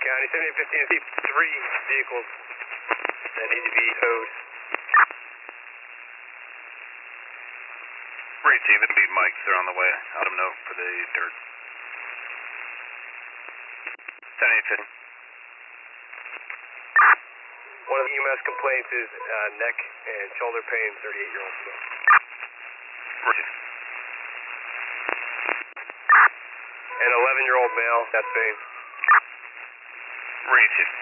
County 7815, I see 3 vehicles that need to be towed. Reach even be Mike, they're on the way. Let them know for the dirt. 7815. One of the EMS complaints is neck and shoulder pain, 38-year-old female. Roger. An 11-year-old male, chest pain. Reach it.